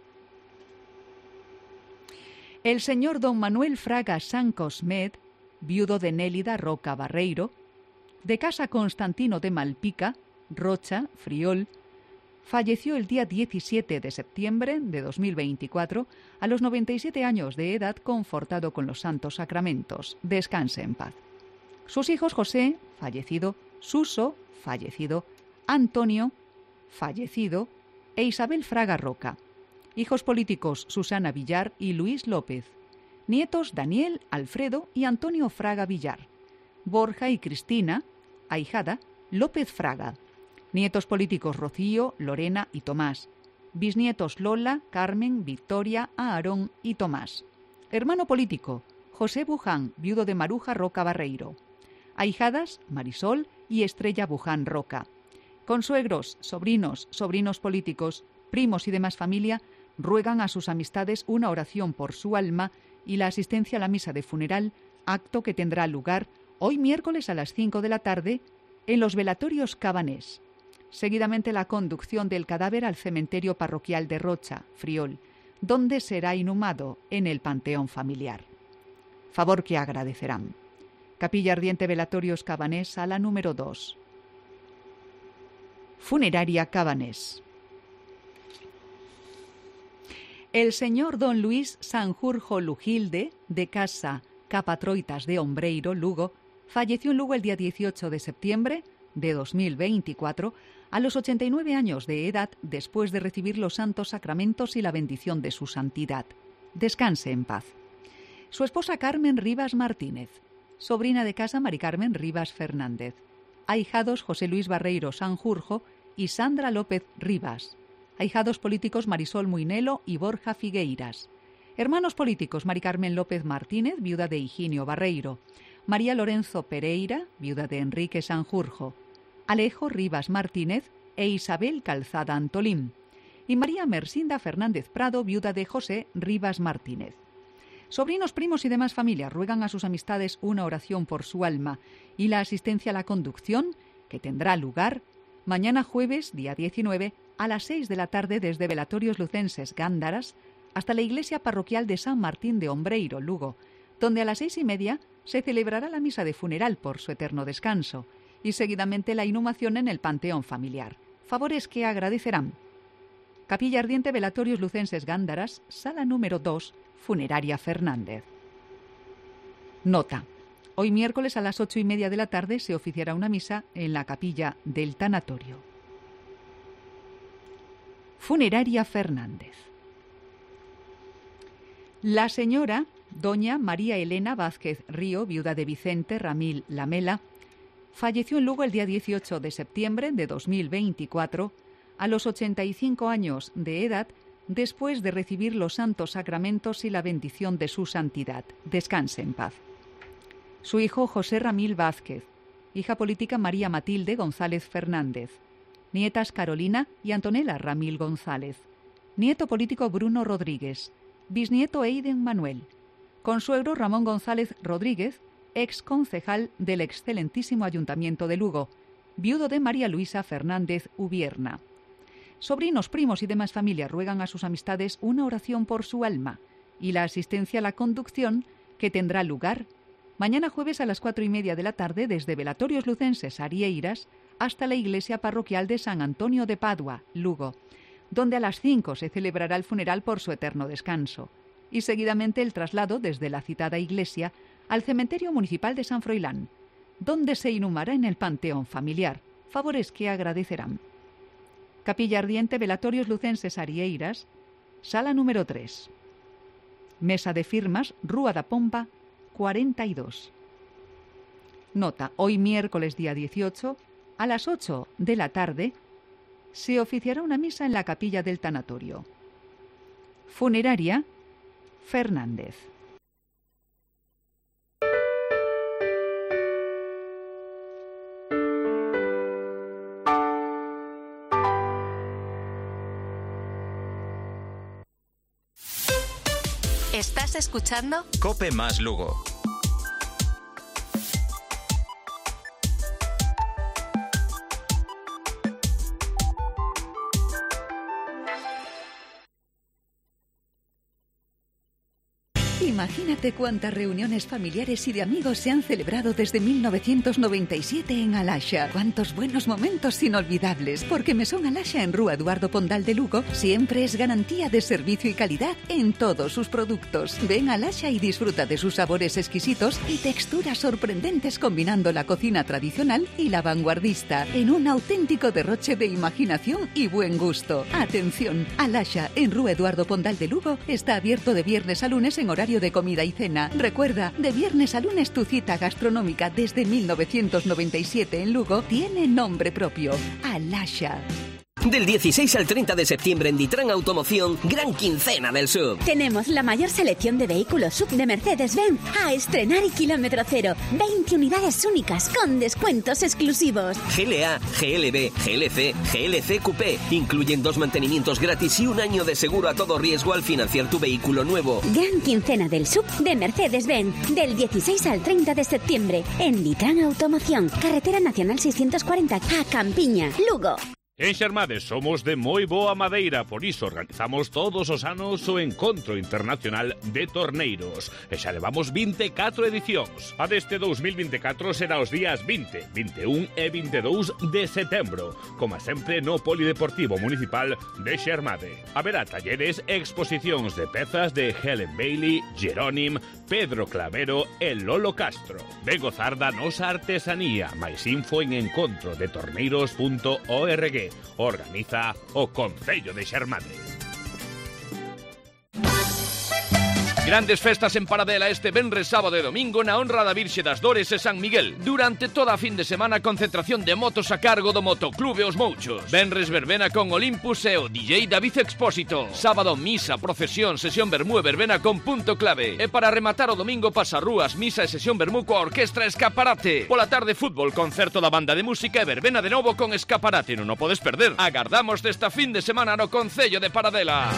El señor don Manuel Fraga San Cosmet, viudo de Nélida Roca Barreiro, de casa Constantino de Malpica, Rocha, Friol, falleció el día 17 de septiembre de 2024 a los 97 años de edad, confortado con los santos sacramentos. Descanse en paz. Sus hijos José, fallecido, Suso, fallecido, Antonio, fallecido, e Isabel Fraga Roca. Hijos políticos Susana Villar y Luis López. Nietos Daniel, Alfredo y Antonio Fraga Villar. Borja y Cristina, ahijada, López Fraga. Nietos políticos Rocío, Lorena y Tomás. Bisnietos Lola, Carmen, Victoria, Aarón y Tomás. Hermano político José Buján, viudo de Maruja Roca Barreiro. Ahijadas Marisol y Estrella Buján Roca. Consuegros, sobrinos, sobrinos políticos, primos y demás familia ruegan a sus amistades una oración por su alma y la asistencia a la misa de funeral, acto que tendrá lugar hoy miércoles a las 5 de la tarde en los velatorios Cabanés. Seguidamente la conducción del cadáver al cementerio parroquial de Rocha, Friol, donde será inhumado en el panteón familiar. Favor que agradecerán. Capilla Ardiente Velatorios Cabanés, sala número 2. Funeraria Cabanés. El señor don Luis Sanjurjo Lujilde, de casa Capatroitas de Ombreiro, Lugo, falleció en Lugo el día 18 de septiembre de 2024 a los 89 años de edad, después de recibir los santos sacramentos y la bendición de su santidad. Descanse en paz. Su esposa Carmen Rivas Martínez. Sobrina de casa Mari Carmen Rivas Fernández. Ahijados José Luis Barreiro Sanjurjo y Sandra López Rivas. Ahijados políticos Marisol Muinelo y Borja Figueiras. Hermanos políticos Mari Carmen López Martínez, viuda de Higinio Barreiro. María Lorenzo Pereira, viuda de Enrique Sanjurjo. Alejo Rivas Martínez e Isabel Calzada Antolín. Y María Mersinda Fernández Prado, viuda de José Rivas Martínez. Sobrinos, primos y demás familias ruegan a sus amistades una oración por su alma y la asistencia a la conducción, que tendrá lugar mañana jueves, día 19, a las 6 de la tarde desde Velatorios Lucenses Gándaras hasta la iglesia parroquial de San Martín de Ombreiro, Lugo, donde a las 6:30 se celebrará la misa de funeral por su eterno descanso y seguidamente la inhumación en el panteón familiar. Favores que agradecerán. Capilla Ardiente Velatorios Lucenses Gándaras, sala número 2, Funeraria Fernández. Nota. Hoy miércoles a las 8:30 de la tarde se oficiará una misa en la capilla del tanatorio. Funeraria Fernández. La señora doña María Elena Vázquez Río, viuda de Vicente Ramil Lamela, falleció en Lugo el día 18 de septiembre de 2024 a los 85 años de edad, después de recibir los santos sacramentos y la bendición de su santidad. Descanse en paz. Su hijo José Ramil Vázquez, hija política María Matilde González Fernández, nietas Carolina y Antonella Ramil González, nieto político Bruno Rodríguez, bisnieto Eiden Manuel, consuegro Ramón González Rodríguez, ex concejal del excelentísimo Ayuntamiento de Lugo, viudo de María Luisa Fernández Ubierna. Sobrinos, primos y demás familias ruegan a sus amistades una oración por su alma y la asistencia a la conducción, que tendrá lugar mañana jueves a las 4:30 de la tarde desde Velatorios Lucenses Arieiras hasta la iglesia parroquial de San Antonio de Padua, Lugo, donde a las 5 se celebrará el funeral por su eterno descanso y seguidamente el traslado desde la citada iglesia al cementerio municipal de San Froilán, donde se inhumará en el panteón familiar. Favores que agradecerán. Capilla Ardiente Velatorios Lucenses Arieiras, sala número 3. Mesa de firmas, Rúa da Pomba, 42. Nota. Hoy miércoles día 18, a las 8 de la tarde, se oficiará una misa en la capilla del tanatorio. Funeraria Fernández.
¿Estás escuchando?
Cope más Lugo.
Imagínate cuántas reuniones familiares y de amigos se han celebrado desde 1997 en Alasha. Cuántos buenos momentos inolvidables, porque Mesón Alasha en Rúa Eduardo Pondal de Lugo siempre es garantía de servicio y calidad en todos sus productos. Ven a Alasha y disfruta de sus sabores exquisitos y texturas sorprendentes combinando la cocina tradicional y la vanguardista en un auténtico derroche de imaginación y buen gusto. Atención, Alasha en Rúa Eduardo Pondal de Lugo está abierto de viernes a lunes en horario de comida y cena. Recuerda, de viernes a lunes tu cita gastronómica desde 1997 en Lugo tiene nombre propio, Alasha.
Del 16 al 30 de septiembre en Ditran Automoción, gran quincena del SUV.
Tenemos la mayor selección de vehículos SUV de Mercedes-Benz a estrenar y kilómetro cero. 20 unidades únicas con descuentos exclusivos.
GLA, GLB, GLC, GLC Coupé. Incluyen 2 mantenimientos gratis y un año de seguro a todo riesgo al financiar tu vehículo nuevo.
Gran quincena del SUV de Mercedes-Benz. Del 16 al 30 de septiembre en Ditran Automoción. Carretera Nacional 640 a Campiña, Lugo.
En Xermade somos de moi boa madeira, por iso organizamos todos os anos o Encontro Internacional de Torneiros. E xa levamos 24 edicións. A deste 2024 será os días 20, 21 e 22 de setembro, como sempre no Polideportivo Municipal de Xermade. Haberá talleres e exposicións de pezas de Helen Bailey, Jerónim, Pedro Clavero e Lolo Castro. Ven gozar da nosa artesanía. Mais info en encontrodetorneiros.org. Organiza o Concello de Xermade. Grandes festas en Paradela este venres, sábado e domingo na honra da Virxe das Dores e San Miguel. Durante toda a fin de semana, concentración de motos a cargo do Motoclube Os Mouchos. Venres verbena con Olympus e o DJ David Expósito. Sábado, misa, procesión, sesión vermú e verbena con Punto Clave. E para rematar o domingo, pasarrúas, misa e sesión vermú coa orquestra Escaparate. Pola tarde, fútbol, concerto da banda de música e verbena de novo con Escaparate. Non o podes perder. Agardamos desta fin de semana no Concello de Paradela.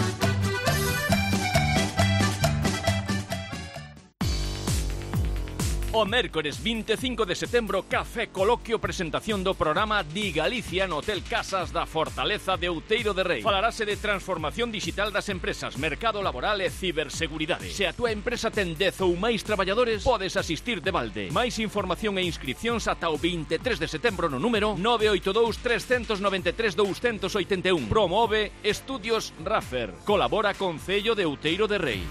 O mércores 25 de setembro, café coloquio presentación do programa Di Galicia no Hotel Casas da Fortaleza de Outeiro de Rei. Falarase de transformación digital das empresas, mercado laboral e ciberseguridade. Se a túa empresa ten 10 ou máis traballadores, podes asistir de balde. Máis información e inscripcións ata o 23 de setembro no número 982 393 281. Promove Estudios Raffer. Colabora Concello de Outeiro de Rei.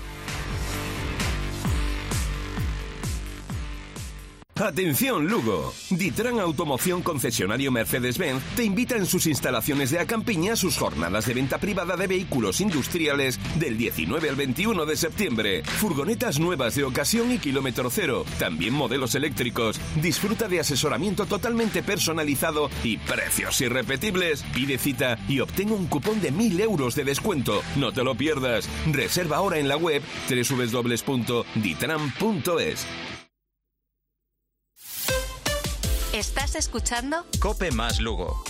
Atención Lugo, Ditran Automoción concesionario Mercedes-Benz te invita en sus instalaciones de Acampiña a sus jornadas de venta privada de vehículos industriales del 19 al 21 de septiembre. Furgonetas nuevas de ocasión y kilómetro cero, también modelos eléctricos. Disfruta de asesoramiento totalmente personalizado y precios irrepetibles. Pide cita y obtén un cupón de 1.000 euros de descuento. No te lo pierdas. Reserva ahora en la web www.ditran.es.
¿Estás escuchando?
Cope más Lugo.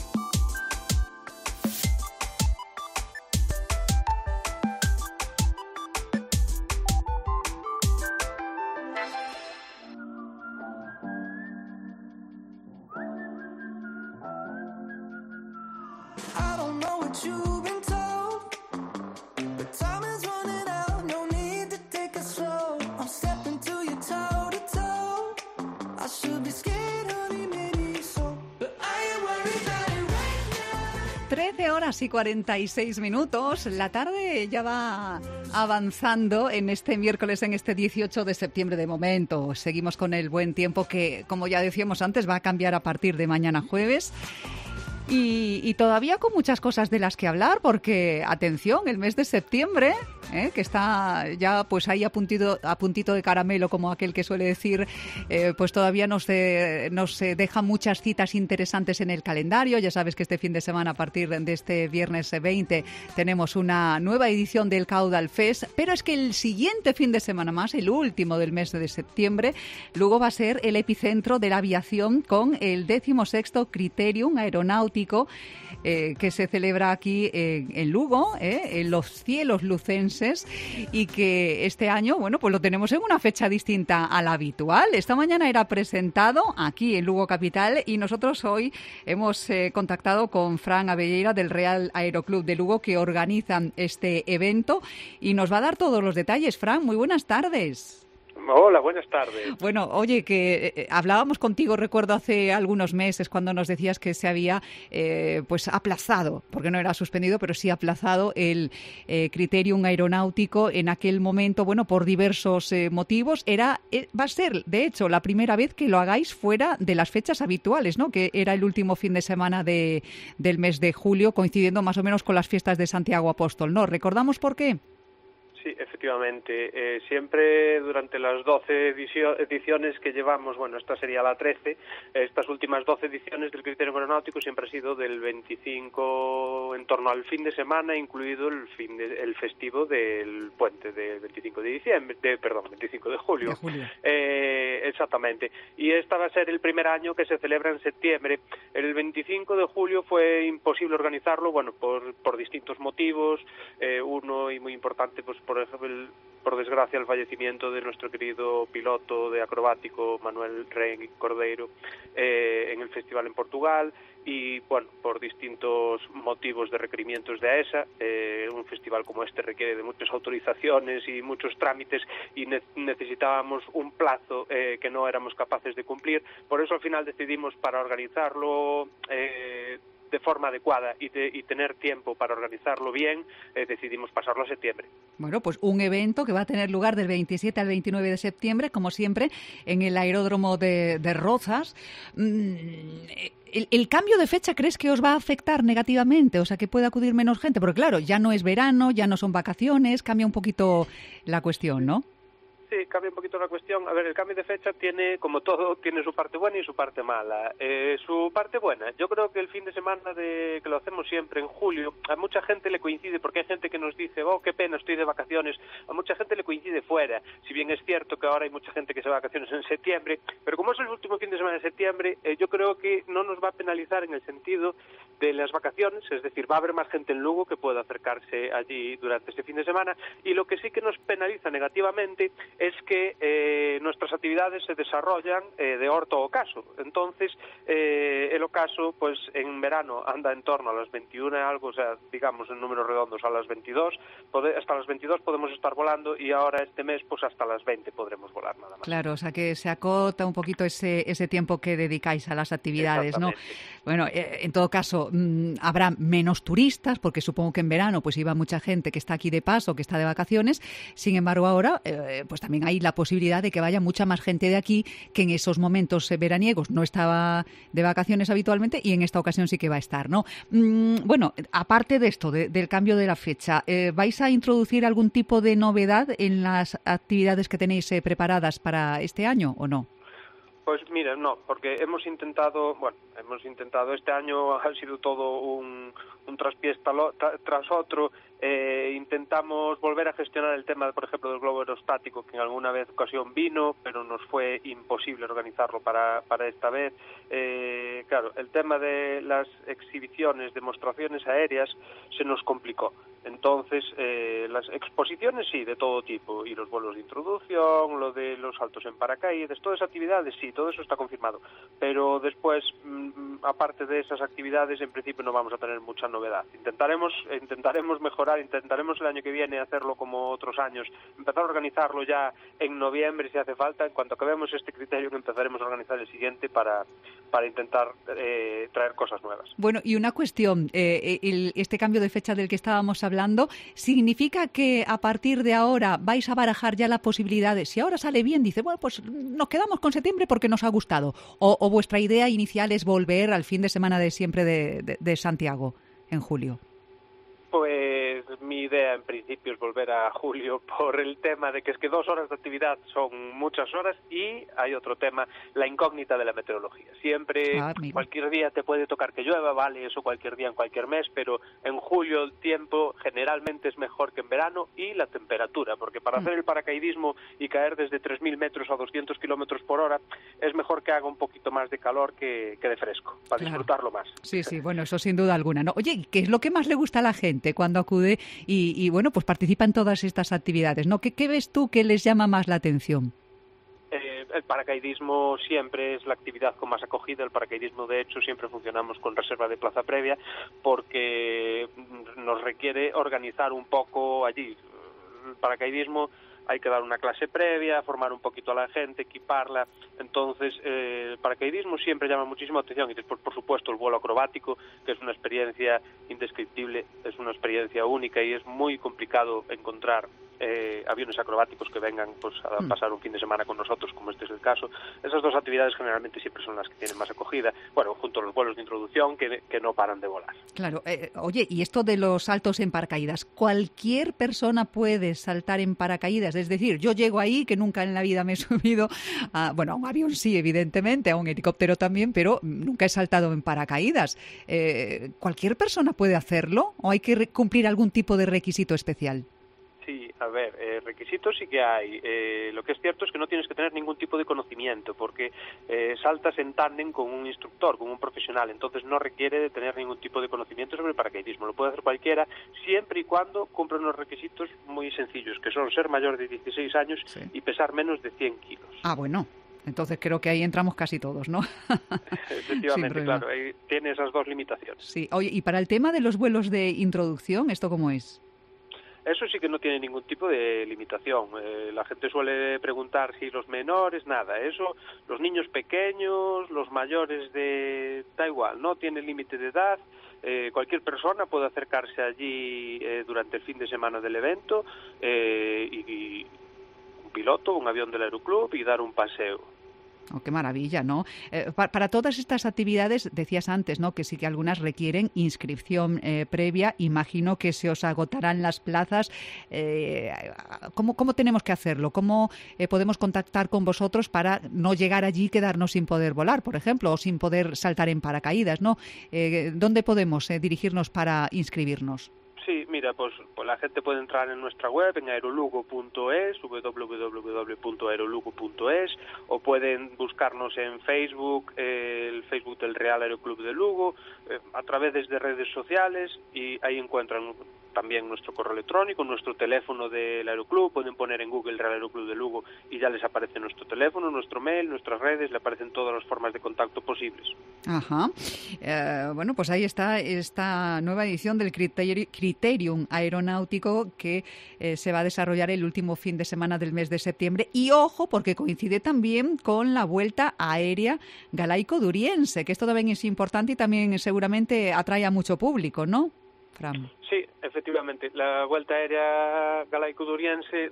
Horas y 46 minutos. La tarde ya va avanzando en este miércoles, en este 18 de septiembre de momento. Seguimos con el buen tiempo que, como ya decíamos antes, va a cambiar a partir de mañana jueves. Y todavía con muchas cosas de las que hablar, porque, atención, el mes de septiembre, que está ya pues ahí a puntito de caramelo, como aquel que suele decir, pues todavía nos deja muchas citas interesantes en el calendario. Ya sabes que este fin de semana, a partir de este viernes 20, tenemos una nueva edición del Caudal Fest, pero es que el siguiente fin de semana más, el último del mes de septiembre, luego va a ser el epicentro de la aviación con el 16º Criterium Aeronáutico, que se celebra aquí en Lugo, en los cielos lucenses meses y que este año, bueno, pues lo tenemos en una fecha distinta a la habitual. Esta mañana era presentado aquí en Lugo Capital y nosotros hoy hemos contactado con Fran Abelleira del Real Aeroclub de Lugo, que organizan este evento y nos va a dar todos los detalles. Fran, muy buenas tardes.
Hola, buenas tardes.
Bueno, oye, que hablábamos contigo, recuerdo, hace algunos meses cuando nos decías que se había pues aplazado, porque no era suspendido, pero sí aplazado el Criterium aeronáutico en aquel momento, bueno, por diversos motivos. Va a ser, de hecho, la primera vez que lo hagáis fuera de las fechas habituales, ¿no? Que era el último fin de semana del mes de julio, coincidiendo más o menos con las fiestas de Santiago Apóstol, ¿no? ¿Recordamos por qué?
Sí, efectivamente. Siempre durante las 12 ediciones que llevamos, bueno, esta sería la 13, estas últimas 12 ediciones del Criterium Aeronáutico siempre ha sido del 25 en torno al fin de semana, incluido el festivo del puente del 25 de diciembre, 25 de julio. Exactamente. Y esta va a ser el primer año que se celebra en septiembre. El 25 de julio fue imposible organizarlo, bueno, por distintos motivos. Uno, y muy importante, pues por ejemplo, por desgracia, el fallecimiento de nuestro querido piloto de acrobático Manuel Rey Cordeiro en el festival en Portugal, y bueno, por distintos motivos de requerimientos de AESA. Un festival como este requiere de muchas autorizaciones y muchos trámites, y necesitábamos un plazo que no éramos capaces de cumplir. Por eso al final decidimos, para organizarlo de forma adecuada y tener tiempo para organizarlo bien, decidimos pasarlo a septiembre.
Bueno, pues un evento que va a tener lugar del 27 al 29 de septiembre, como siempre, en el aeródromo de Rozas. ¿El cambio de fecha crees que os va a afectar negativamente? O sea, que puede acudir menos gente, porque claro, ya no es verano, ya no son vacaciones, cambia un poquito la cuestión, ¿no?
Sí, cambia un poquito la cuestión. A ver, el cambio de fecha tiene, como todo, tiene su parte buena y su parte mala. Su parte buena, yo creo que el fin de semana que lo hacemos siempre en julio, a mucha gente le coincide, porque hay gente que nos dice, oh, qué pena, estoy de vacaciones. A mucha gente le coincide fuera. Si bien es cierto que ahora hay mucha gente que se va de vacaciones en septiembre, pero como es el último fin de semana de septiembre, yo creo que no nos va a penalizar en el sentido de las vacaciones, es decir, va a haber más gente en Lugo que pueda acercarse allí durante este fin de semana, y lo que sí que nos penaliza negativamente es que nuestras actividades se desarrollan de orto a ocaso. Entonces, el ocaso, pues en verano anda en torno a las 21 algo, o sea, digamos en números redondos a las 22, hasta las 22 podemos estar volando, y ahora este mes, pues hasta las 20 podremos volar nada más.
Claro, o sea que se acota un poquito ese tiempo que dedicáis a las actividades, ¿no? Bueno, en todo caso, habrá menos turistas, porque supongo que en verano pues iba mucha gente que está aquí de paso, que está de vacaciones. Sin embargo, ahora pues también hay la posibilidad de que vaya mucha más gente de aquí, que en esos momentos veraniegos no estaba de vacaciones habitualmente, y en esta ocasión sí que va a estar, ¿no? Bueno, aparte de esto, del cambio de la fecha, ¿vais a introducir algún tipo de novedad en las actividades que tenéis preparadas para este año o no?
Pues mira, no, porque hemos intentado, este año ha sido todo un traspiés tras otro. Intentamos volver a gestionar el tema, por ejemplo, del globo aerostático, que en alguna ocasión vino, pero nos fue imposible organizarlo para esta vez. Claro, el tema de las exhibiciones, demostraciones aéreas, se nos complicó. Entonces, las exposiciones sí, de todo tipo, y los vuelos de introducción, lo de los saltos en paracaídas, todas esas actividades, sí, todo eso está confirmado. Pero después, aparte de esas actividades, en principio no vamos a tener mucha novedad. Intentaremos mejorar, intentaremos el año que viene hacerlo como otros años, empezar a organizarlo ya en noviembre si hace falta. En cuanto acabemos este criterio, empezaremos a organizar el siguiente para intentar traer cosas nuevas.
Bueno, y una cuestión, este cambio de fecha del que estábamos hablando, ¿significa que a partir de ahora vais a barajar ya la posibilidad de, si ahora sale bien, dice, bueno, pues nos quedamos con septiembre porque nos ha gustado, o vuestra idea inicial es volver al fin de semana de siempre de Santiago en julio?
Pues mi idea en principio es volver a julio, por el tema de que es que 2 horas de actividad son muchas horas, y hay otro tema, la incógnita de la meteorología. Siempre, cualquier día te puede tocar que llueva, vale, eso cualquier día en cualquier mes, pero en julio el tiempo generalmente es mejor que en verano, y la temperatura, porque para hacer el paracaidismo y caer desde 3.000 metros a 200 kilómetros por hora, es mejor que haga un poquito más de calor que de fresco, para disfrutarlo más.
Sí, bueno, eso sin duda alguna, ¿no? Oye, ¿qué es lo que más le gusta a la gente cuando acude y bueno, pues participa en todas estas actividades, ¿no? ¿Qué ves tú que les llama más la atención?
El paracaidismo siempre es la actividad con más acogida. El paracaidismo, de hecho, siempre funcionamos con reserva de plaza previa porque nos requiere organizar un poco allí. El paracaidismo hay que dar una clase previa, formar un poquito a la gente, equiparla. Entonces, el paracaidismo siempre llama muchísimo atención. Y después, por supuesto, el vuelo acrobático, que es una experiencia indescriptible, es una experiencia única y es muy complicado encontrar aviones acrobáticos que vengan pues a pasar un fin de semana con nosotros, como este es el caso. Esas dos actividades generalmente siempre son las que tienen más acogida, bueno, junto a los vuelos de introducción que no paran de volar.
Claro, oye, y esto de los saltos en paracaídas, ¿cualquier persona puede saltar en paracaídas? Es decir, yo llego ahí, que nunca en la vida me he subido a un avión sí, evidentemente, a un helicóptero también, pero nunca he saltado en paracaídas. ¿Cualquier persona puede hacerlo o hay que cumplir algún tipo de requisito especial?
Sí, a ver, requisitos sí que hay. Lo que es cierto es que no tienes que tener ningún tipo de conocimiento porque saltas en tándem con un instructor, con un profesional, entonces no requiere de tener ningún tipo de conocimiento sobre el paracaidismo. Lo puede hacer cualquiera siempre y cuando cumpla unos requisitos muy sencillos, que son ser mayor de 16 años y pesar menos de 100 kilos.
Ah, bueno. Entonces creo que ahí entramos casi todos, ¿no?
Efectivamente, claro, ahí tiene esas dos limitaciones.
Sí, oye, y para el tema de los vuelos de introducción, ¿esto cómo es?
Eso sí que no tiene ningún tipo de limitación. La gente suele preguntar si los menores, nada. Eso, los niños pequeños, los mayores da igual, no tiene límite de edad. Cualquier persona puede acercarse allí durante el fin de semana del evento y un piloto, un avión del Aeroclub y dar un paseo.
Oh, qué maravilla, ¿no? Para todas estas actividades, decías antes, ¿no?, que sí que algunas requieren inscripción previa. Imagino que se os agotarán las plazas. ¿Cómo tenemos que hacerlo? ¿Cómo podemos contactar con vosotros para no llegar allí y quedarnos sin poder volar, por ejemplo, o sin poder saltar en paracaídas, ¿no? ¿Dónde podemos dirigirnos para inscribirnos?
Sí, mira, pues la gente puede entrar en nuestra web, en aerolugo.es, www.aerolugo.es, o pueden buscarnos en Facebook, el Facebook del Real Aeroclub de Lugo, a través de redes sociales, y ahí encuentran también nuestro correo electrónico, nuestro teléfono del Aeroclub. Pueden poner en Google Real Aeroclub de Lugo y ya les aparece nuestro teléfono, nuestro mail, nuestras redes, le aparecen todas las formas de contacto posibles.
Ajá. Bueno, pues ahí está esta nueva edición del Criterium Aeronáutico que se va a desarrollar el último fin de semana del mes de septiembre. Y ojo, porque coincide también con la Vuelta Aérea Galaico-Duriense, que esto también es importante y también seguramente atrae a mucho público, ¿no, Fran?
Sí, efectivamente. La Vuelta Aérea Galaico-Duriense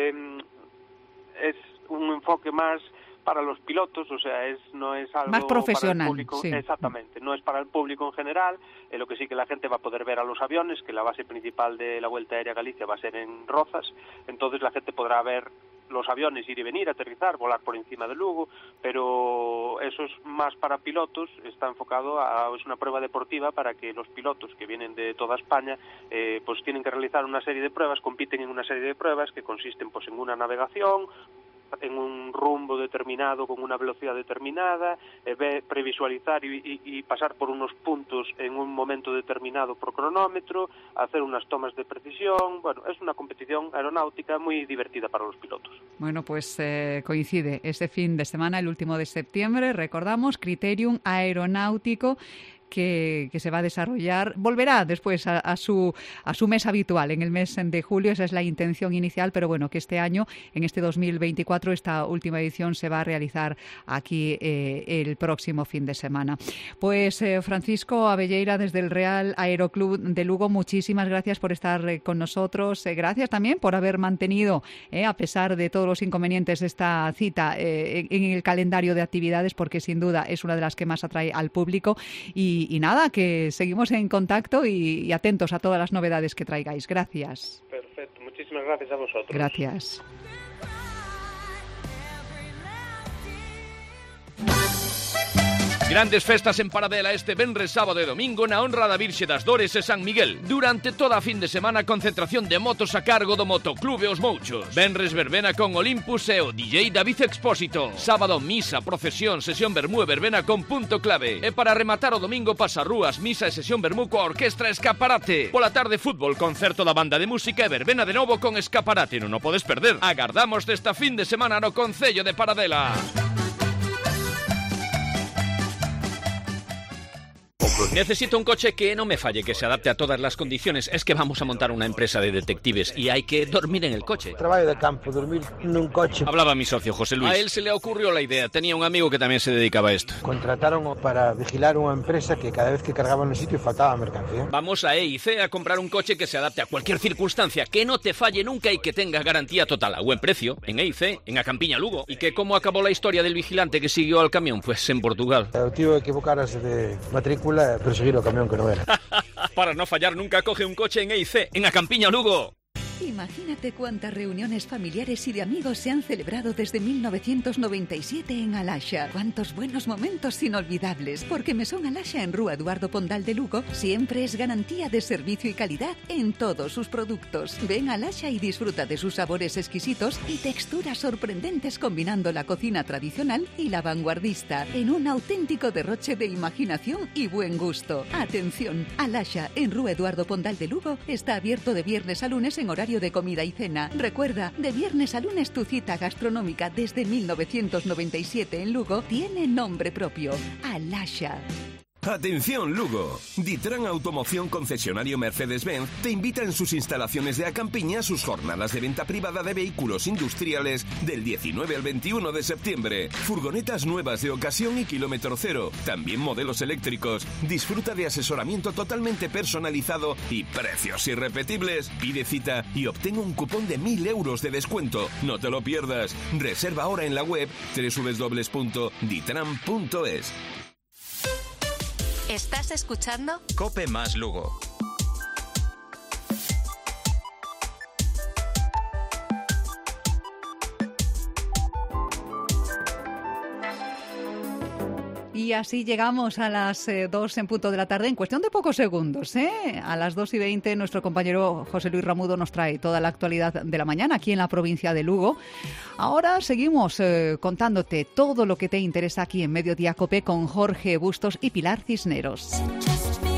es un enfoque más para los pilotos, o sea, no es algo
más profesional,
para el público,
sí.
Exactamente, no es para el público en general, lo que sí que la gente va a poder ver a los aviones, que la base principal de la Vuelta Aérea Galicia va a ser en Rozas, entonces la gente podrá ver los aviones ir y venir, aterrizar, volar por encima de Lugo, pero eso es más para pilotos, está enfocado es una prueba deportiva para que los pilotos que vienen de toda España pues tienen que realizar una serie de pruebas, compiten en una serie de pruebas que consisten pues en una navegación, en un rumbo determinado, con una velocidad determinada, previsualizar y pasar por unos puntos en un momento determinado por cronómetro, hacer unas tomas de precisión. Bueno, es una competición aeronáutica muy divertida para los pilotos.
Bueno, pues coincide este fin de semana, el último de septiembre, recordamos, Criterium Aeronáutico, que se va a desarrollar, volverá después a su mes habitual, en el mes de julio. Esa es la intención inicial, pero bueno, que este año, en este 2024, esta última edición se va a realizar aquí el próximo fin de semana. Pues Francisco Abelleira, desde el Real Aeroclub de Lugo, muchísimas gracias por estar con nosotros. Gracias también por haber mantenido, a pesar de todos los inconvenientes, esta cita en el calendario de actividades, porque sin duda es una de las que más atrae al público. Y nada, que seguimos en contacto y atentos a todas las novedades que traigáis. Gracias.
Perfecto, muchísimas gracias a vosotros.
Gracias.
Grandes festas en Paradela este venres, sábado e domingo na honra da Virxe das Dores e San Miguel. Durante toda a fin de semana, concentración de motos a cargo do Motoclube Os Mouchos. Venres verbena con Olympus e o DJ David Expósito. Sábado, misa, procesión, sesión vermú e verbena con punto clave. E para rematar o domingo, pasarrúas, misa e sesión vermú coa orquestra Escaparate. Pola tarde, fútbol, concerto da banda de música e verbena de novo con Escaparate. Non o podes perder. Agardamos desta fin de semana no Concello de Paradela. Necesito un coche que no me falle, que se adapte a todas las condiciones. Es que vamos a montar una empresa de detectives y hay que dormir en el coche.
Trabajo de campo, dormir en un coche.
Hablaba mi socio, José Luis. A él se le ocurrió la idea. Tenía un amigo que también se dedicaba a esto.
Contrataron para vigilar una empresa que cada vez que cargaban un sitio faltaba mercancía.
Vamos a EIC a comprar un coche que se adapte a cualquier circunstancia, que no te falle nunca y que tenga garantía total a buen precio. En EIC, en A Campiña Lugo. ¿Y que cómo acabó la historia del vigilante que siguió al camión? Pues en Portugal.
El tío equivocarse de matrícula, perseguir el camión que no era.
Para no fallar nunca, coge un coche en EIC, en A Campiña Lugo.
Imagínate cuántas reuniones familiares y de amigos se han celebrado desde 1997 en Alasha. Cuántos buenos momentos inolvidables, porque Mesón Alasha en Rúa Eduardo Pondal de Lugo siempre es garantía de servicio y calidad en todos sus productos. Ven a Alasha y disfruta de sus sabores exquisitos y texturas sorprendentes combinando la cocina tradicional y la vanguardista en un auténtico derroche de imaginación y buen gusto. Atención, Alasha en Rúa Eduardo Pondal de Lugo está abierto de viernes a lunes en horario de comida y cena. Recuerda, de viernes a lunes tu cita gastronómica desde 1997 en Lugo tiene nombre propio, Alasha.
Atención Lugo, Ditran Automoción concesionario Mercedes-Benz te invita en sus instalaciones de A Campiña a sus jornadas de venta privada de vehículos industriales del 19 al 21 de septiembre. Furgonetas nuevas de ocasión y kilómetro cero, también modelos eléctricos. Disfruta de asesoramiento totalmente personalizado y precios irrepetibles. Pide cita y obtén un cupón de 1.000 euros de descuento. No te lo pierdas. Reserva ahora en la web www.ditran.es.
¿Estás escuchando?
Cope más Lugo.
Y así llegamos a las 2 en punto de la tarde, en cuestión de pocos segundos, ¿eh? A las 2:20 nuestro compañero José Luis Ramudo nos trae toda la actualidad de la mañana aquí en la provincia de Lugo. Ahora seguimos contándote todo lo que te interesa aquí en Mediodía Cope con Jorge Bustos y Pilar Cisneros.